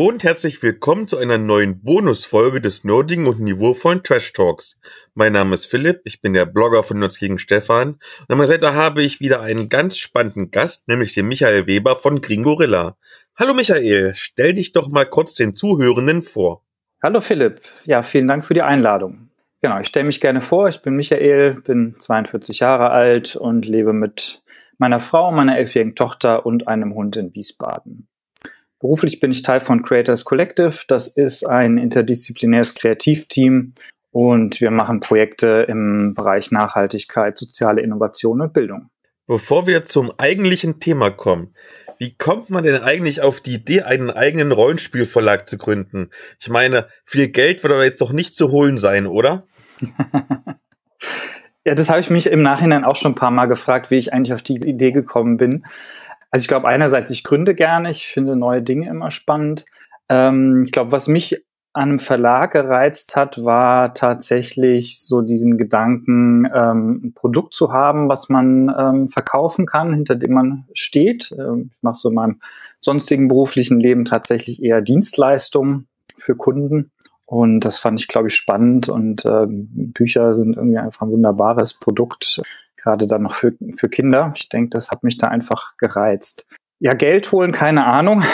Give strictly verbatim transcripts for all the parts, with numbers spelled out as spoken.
Hallo und herzlich willkommen zu einer neuen Bonusfolge des nerdigen und niveauvollen Trash Talks. Mein Name ist Philipp, ich bin der Blogger von Nerds gegen Stefan und an meiner Seite habe ich wieder einen ganz spannenden Gast, nämlich den Michael Weber von Gringorilla. Hallo Michael, stell dich doch mal kurz den Zuhörenden vor. Hallo Philipp, ja, vielen Dank für die Einladung. Genau, ich stelle mich gerne vor, ich bin Michael, bin zweiundvierzig Jahre alt und lebe mit meiner Frau, meiner elfjährigen Tochter und einem Hund in Wiesbaden. Beruflich bin ich Teil von Creators Collective. Das ist ein interdisziplinäres Kreativteam und wir machen Projekte im Bereich Nachhaltigkeit, soziale Innovation und Bildung. Bevor wir zum eigentlichen Thema kommen, wie kommt man denn eigentlich auf die Idee, einen eigenen Rollenspielverlag zu gründen? Ich meine, viel Geld wird aber jetzt doch nicht zu holen sein, oder? Ja, das habe ich mich im Nachhinein auch schon ein paar Mal gefragt, wie ich eigentlich auf die Idee gekommen bin. Also ich glaube einerseits, ich gründe gerne, ich finde neue Dinge immer spannend. Ähm, ich glaube, was mich an einem Verlag gereizt hat, war tatsächlich so diesen Gedanken, ähm, ein Produkt zu haben, was man ähm, verkaufen kann, hinter dem man steht. Ähm, ich mache so in meinem sonstigen beruflichen Leben tatsächlich eher Dienstleistungen für Kunden. Und das fand ich, glaube ich, spannend. Und ähm, Bücher sind irgendwie einfach ein wunderbares Produkt, gerade dann noch für, für Kinder. Ich denke, das hat mich da einfach gereizt. Ja, Geld holen, keine Ahnung.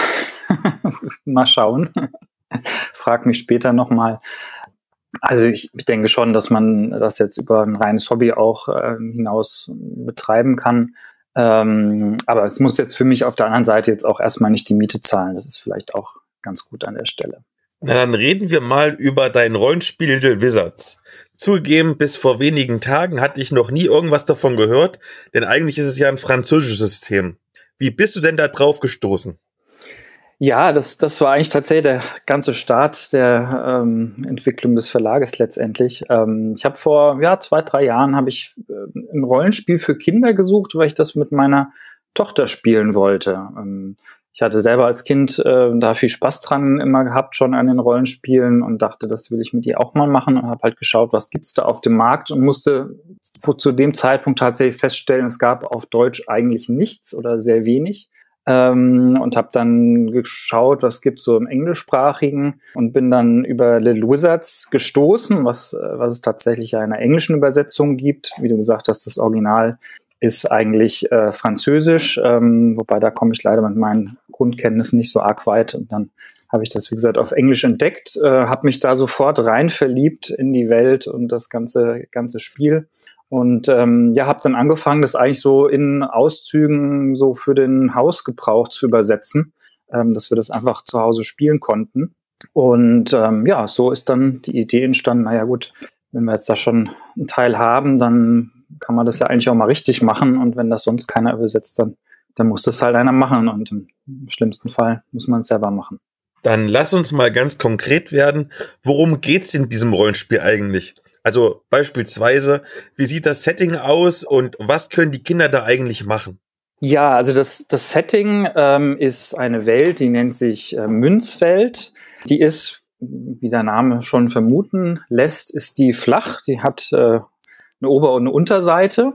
Mal schauen. Frag mich später nochmal. Also ich, ich denke schon, dass man das jetzt über ein reines Hobby auch äh, hinaus betreiben kann. Ähm, aber es muss jetzt für mich auf der anderen Seite jetzt auch erstmal nicht die Miete zahlen. Das ist vielleicht auch ganz gut an der Stelle. Na, dann reden wir mal über dein Rollenspiel Little Wizards. Zugegeben, bis vor wenigen Tagen hatte ich noch nie irgendwas davon gehört, denn eigentlich ist es ja ein französisches System. Wie bist du denn da drauf gestoßen? Ja, das, das war eigentlich tatsächlich der ganze Start der ähm, Entwicklung des Verlages letztendlich. Ähm, ich habe vor ja, zwei, drei Jahren habe ich äh, ein Rollenspiel für Kinder gesucht, weil ich das mit meiner Tochter spielen wollte. Ähm, ich hatte selber als Kind äh, da viel Spaß dran immer gehabt, schon an den Rollenspielen und dachte, das will ich mit ihr auch mal machen und habe halt geschaut, was gibt's da auf dem Markt und musste zu dem Zeitpunkt tatsächlich feststellen, es gab auf Deutsch eigentlich nichts oder sehr wenig. Ähm, und habe dann geschaut, was gibt's so im Englischsprachigen und bin dann über Little Wizards gestoßen, was, was es tatsächlich ja in einer englischen Übersetzung gibt. Wie du gesagt hast, das Original ist eigentlich äh, Französisch, ähm, wobei da komme ich leider mit meinen Grundkenntnissen nicht so arg weit. Und dann habe ich das, wie gesagt, auf Englisch entdeckt, äh, habe mich da sofort rein verliebt in die Welt und das ganze, ganze Spiel. Und ähm, ja, habe dann angefangen, das eigentlich so in Auszügen so für den Hausgebrauch zu übersetzen, ähm, dass wir das einfach zu Hause spielen konnten. Und ähm, ja, so ist dann die Idee entstanden, naja gut, wenn wir jetzt da schon einen Teil haben, dann kann man das ja eigentlich auch mal richtig machen. Und wenn das sonst keiner übersetzt, dann, dann muss das halt einer machen. Und im schlimmsten Fall muss man es selber machen. Dann lass uns mal ganz konkret werden. Worum geht's in diesem Rollenspiel eigentlich? Also beispielsweise, wie sieht das Setting aus und was können die Kinder da eigentlich machen? Ja, also das, das Setting ähm, ist eine Welt, die nennt sich äh, Münzwelt. Die ist, wie der Name schon vermuten lässt, ist die flach. Die hat äh, eine Ober- und eine Unterseite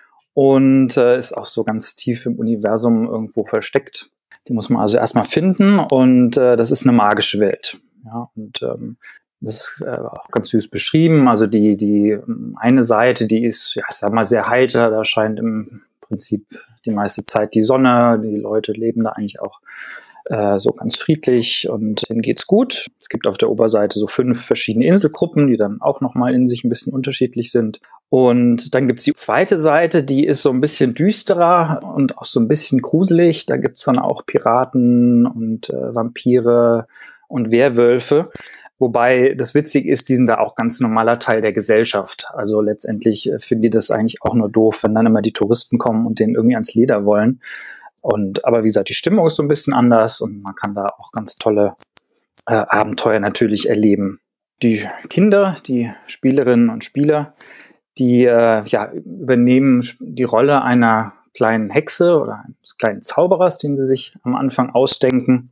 und äh, ist auch so ganz tief im Universum irgendwo versteckt. Die muss man also erstmal finden und äh, das ist eine magische Welt. Ja, und ähm, das ist äh, auch ganz süß beschrieben. Also die, die eine Seite, die ist, ja, ich sag mal, sehr heiter. Da scheint im Prinzip die meiste Zeit die Sonne. Die Leute leben da eigentlich auch äh, so ganz friedlich und denen geht's gut. Es gibt auf der Oberseite so fünf verschiedene Inselgruppen, die dann auch nochmal in sich ein bisschen unterschiedlich sind. Und dann gibt's die zweite Seite, die ist so ein bisschen düsterer und auch so ein bisschen gruselig. Da gibt's dann auch Piraten und äh, Vampire und Werwölfe. Wobei das witzig ist, die sind da auch ganz normaler Teil der Gesellschaft. Also letztendlich äh, finden die das eigentlich auch nur doof, wenn dann immer die Touristen kommen und denen irgendwie ans Leder wollen. Und aber wie gesagt, die Stimmung ist so ein bisschen anders und man kann da auch ganz tolle äh, Abenteuer natürlich erleben. Die Kinder, die Spielerinnen und Spieler, die äh, ja, übernehmen die Rolle einer kleinen Hexe oder eines kleinen Zauberers, den sie sich am Anfang ausdenken.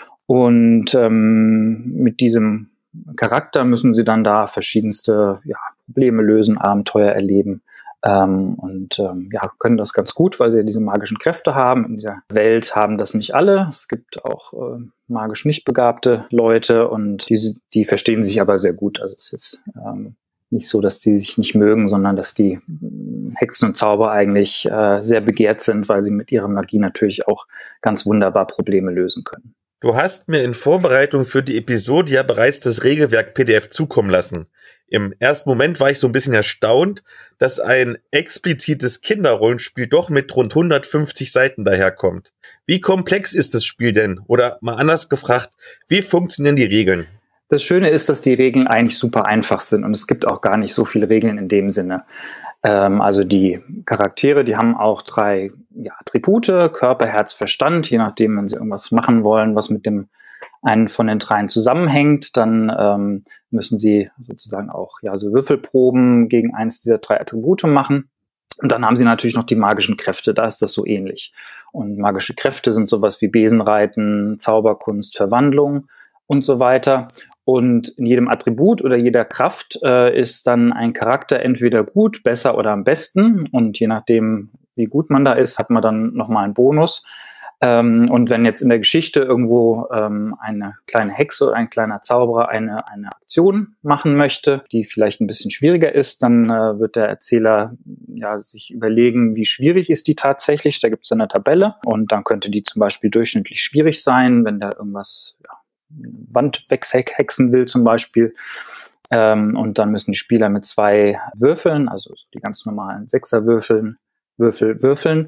Und ähm, mit diesem Charakter müssen sie dann da verschiedenste ja, Probleme lösen, Abenteuer erleben. Ähm, und ähm, ja, können das ganz gut, weil sie ja diese magischen Kräfte haben. In dieser Welt haben das nicht alle. Es gibt auch äh, magisch nicht begabte Leute und die, die verstehen sich aber sehr gut. Also es ist jetzt ähm, nicht so, dass die sich nicht mögen, sondern dass die Hexen und Zauber eigentlich äh, sehr begehrt sind, weil sie mit ihrer Magie natürlich auch ganz wunderbar Probleme lösen können. Du hast mir in Vorbereitung für die Episode ja bereits das Regelwerk-P D F zukommen lassen. Im ersten Moment war ich so ein bisschen erstaunt, dass ein explizites Kinderrollenspiel doch mit rund hundertfünfzig Seiten daherkommt. Wie komplex ist das Spiel denn? Oder mal anders gefragt, wie funktionieren die Regeln? Das Schöne ist, dass die Regeln eigentlich super einfach sind und es gibt auch gar nicht so viele Regeln in dem Sinne. Ähm, also die Charaktere, die haben auch drei ja, Attribute, Körper, Herz, Verstand, je nachdem, wenn sie irgendwas machen wollen, was mit dem einen von den dreien zusammenhängt, dann ähm, müssen sie sozusagen auch ja so Würfelproben gegen eins dieser drei Attribute machen. Und dann haben sie natürlich noch die magischen Kräfte, da ist das so ähnlich. Und magische Kräfte sind sowas wie Besenreiten, Zauberkunst, Verwandlung und so weiter. Und in jedem Attribut oder jeder Kraft äh, ist dann ein Charakter entweder gut, besser oder am besten. Und je nachdem, wie gut man da ist, hat man dann nochmal einen Bonus. Ähm, und wenn jetzt in der Geschichte irgendwo ähm, eine kleine Hexe oder ein kleiner Zauberer eine, eine Aktion machen möchte, die vielleicht ein bisschen schwieriger ist, dann äh, wird der Erzähler ja sich überlegen, wie schwierig ist die tatsächlich. Da gibt es eine Tabelle und dann könnte die zum Beispiel durchschnittlich schwierig sein, wenn da irgendwas ja, Wand weghexen will zum Beispiel. Ähm, und dann müssen die Spieler mit zwei Würfeln, also die ganz normalen Sechserwürfeln, Würfel würfeln,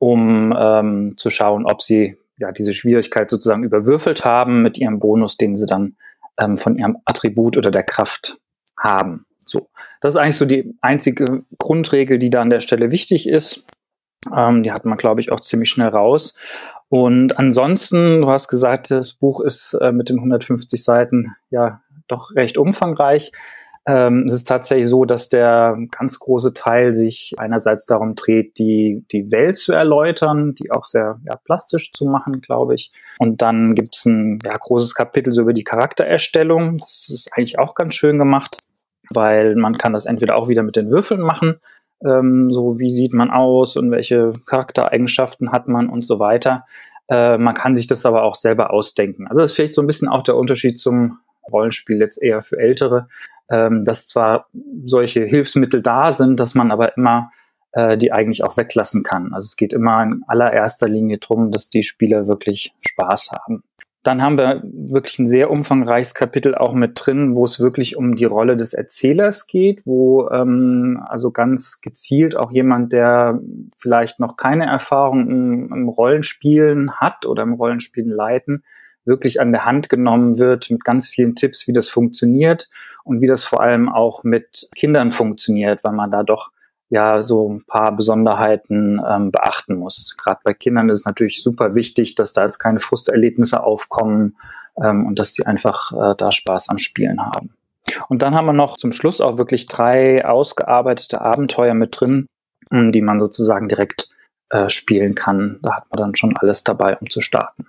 um ähm, zu schauen, ob sie ja diese Schwierigkeit sozusagen überwürfelt haben mit ihrem Bonus, den sie dann ähm, von ihrem Attribut oder der Kraft haben. So, das ist eigentlich so die einzige Grundregel, die da an der Stelle wichtig ist. Ähm, die hat man, glaube ich, auch ziemlich schnell raus. Und ansonsten, du hast gesagt, das Buch ist äh, mit den hundertfünfzig Seiten ja doch recht umfangreich. Ähm, es ist tatsächlich so, dass der ganz große Teil sich einerseits darum dreht, die, die Welt zu erläutern, die auch sehr ja, plastisch zu machen, glaube ich. Und dann gibt es ein ja, großes Kapitel so über die Charaktererstellung. Das ist eigentlich auch ganz schön gemacht, weil man kann das entweder auch wieder mit den Würfeln machen, ähm, so wie sieht man aus und welche Charaktereigenschaften hat man und so weiter. Äh, man kann sich das aber auch selber ausdenken. Also das ist vielleicht so ein bisschen auch der Unterschied zum Rollenspiel jetzt eher für Ältere, ähm, dass zwar solche Hilfsmittel da sind, dass man aber immer äh, die eigentlich auch weglassen kann. Also es geht immer in allererster Linie darum, dass die Spieler wirklich Spaß haben. Dann haben wir wirklich ein sehr umfangreiches Kapitel auch mit drin, wo es wirklich um die Rolle des Erzählers geht, wo ähm, also ganz gezielt auch jemand, der vielleicht noch keine Erfahrung im, im Rollenspielen hat oder im Rollenspielen leiten, wirklich an der Hand genommen wird mit ganz vielen Tipps, wie das funktioniert und wie das vor allem auch mit Kindern funktioniert, weil man da doch ja so ein paar Besonderheiten ähm, beachten muss. Gerade bei Kindern ist es natürlich super wichtig, dass da jetzt keine Frusterlebnisse aufkommen ähm, und dass die einfach äh, da Spaß am Spielen haben. Und dann haben wir noch zum Schluss auch wirklich drei ausgearbeitete Abenteuer mit drin, die man sozusagen direkt äh, spielen kann. Da hat man dann schon alles dabei, um zu starten.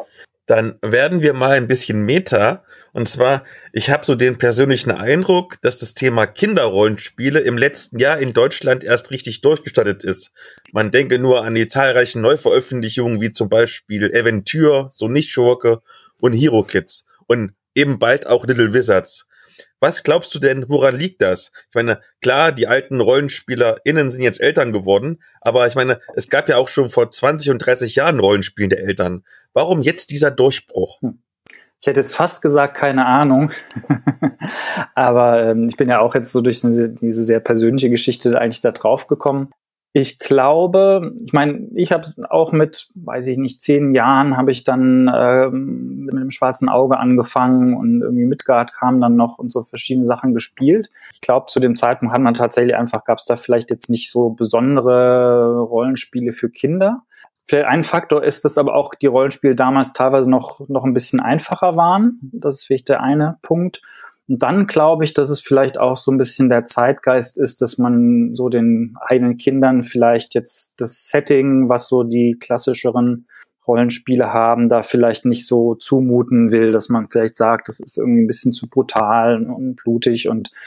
Dann werden wir mal ein bisschen Meta. Und zwar, ich habe so den persönlichen Eindruck, dass das Thema Kinderrollenspiele im letzten Jahr in Deutschland erst richtig durchgestartet ist. Man denke nur an die zahlreichen Neuveröffentlichungen, wie zum Beispiel Aventure, So Nicht-Schurke und Hero Kids. Und eben bald auch Little Wizards. Was glaubst du denn, woran liegt das? Ich meine, klar, die alten RollenspielerInnen sind jetzt Eltern geworden, aber ich meine, es gab ja auch schon vor zwanzig und dreißig Jahren Rollenspielende Eltern. Warum jetzt dieser Durchbruch? Ich hätte jetzt fast gesagt, keine Ahnung. Aber ähm, ich bin ja auch jetzt so durch diese, diese sehr persönliche Geschichte eigentlich da drauf gekommen. Ich glaube, ich meine, ich habe auch mit, weiß ich nicht, zehn Jahren habe ich dann ähm, mit dem schwarzen Auge angefangen und irgendwie Midgard kam dann noch und so verschiedene Sachen gespielt. Ich glaube, zu dem Zeitpunkt hat man tatsächlich einfach, gab es da vielleicht jetzt nicht so besondere Rollenspiele für Kinder. Vielleicht ein Faktor ist, dass aber auch die Rollenspiele damals teilweise noch, noch ein bisschen einfacher waren. Das ist vielleicht der eine Punkt. Und dann glaube ich, dass es vielleicht auch so ein bisschen der Zeitgeist ist, dass man so den eigenen Kindern vielleicht jetzt das Setting, was so die klassischeren Rollenspiele haben, da vielleicht nicht so zumuten will, dass man vielleicht sagt, das ist irgendwie ein bisschen zu brutal und blutig und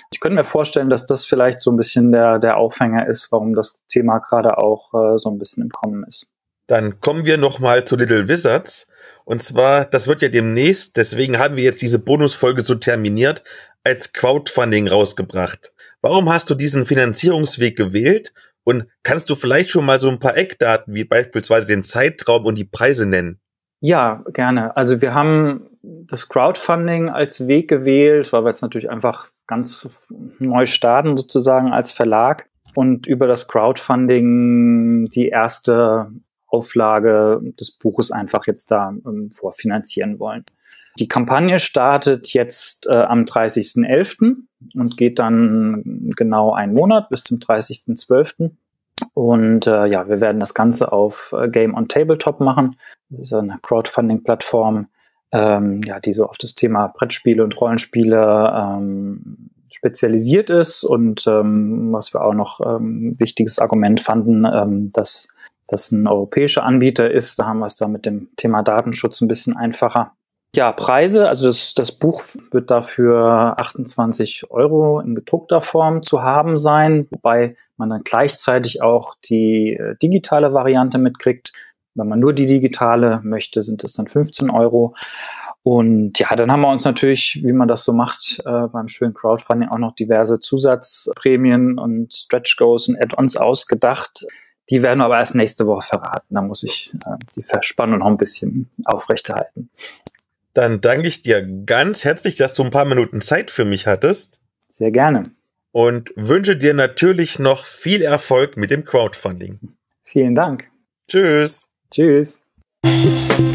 Ich könnte mir vorstellen, dass das vielleicht so ein bisschen der, der Aufhänger ist, warum das Thema gerade auch äh, so ein bisschen im Kommen ist. Dann kommen wir nochmal zu Little Wizards. Und zwar, das wird ja demnächst, deswegen haben wir jetzt diese Bonusfolge so terminiert, als Crowdfunding rausgebracht. Warum hast du diesen Finanzierungsweg gewählt? Und kannst du vielleicht schon mal so ein paar Eckdaten, wie beispielsweise den Zeitraum und die Preise nennen? Ja, gerne. Also wir haben das Crowdfunding als Weg gewählt, weil wir jetzt natürlich einfach ganz neu starten sozusagen als Verlag und über das Crowdfunding die erste Auflage des Buches einfach jetzt da ähm, vorfinanzieren wollen. Die Kampagne startet jetzt äh, am dreißigsten elften und geht dann genau einen Monat bis zum dreißigsten zwölften Und äh, ja, wir werden das Ganze auf äh, Game on Tabletop machen. Das ist eine Crowdfunding-Plattform, ähm, ja, die so auf das Thema Brettspiele und Rollenspiele ähm, spezialisiert ist. Und ähm, was wir auch noch ähm, wichtiges Argument fanden, ähm, dass das ein europäischer Anbieter ist. Da haben wir es da mit dem Thema Datenschutz ein bisschen einfacher. Ja, Preise, also das, das Buch wird dafür achtundzwanzig Euro in gedruckter Form zu haben sein, wobei man dann gleichzeitig auch die äh, digitale Variante mitkriegt. Wenn man nur die digitale möchte, sind es dann fünfzehn Euro. Und ja, dann haben wir uns natürlich, wie man das so macht, äh, beim schönen Crowdfunding auch noch diverse Zusatzprämien und Stretch Goals und Add-ons ausgedacht. Die werden wir aber erst nächste Woche verraten. Da muss ich äh, die Verspannung noch ein bisschen aufrechterhalten. Dann danke ich dir ganz herzlich, dass du ein paar Minuten Zeit für mich hattest. Sehr gerne. Und wünsche dir natürlich noch viel Erfolg mit dem Crowdfunding. Vielen Dank. Tschüss. Tschüss.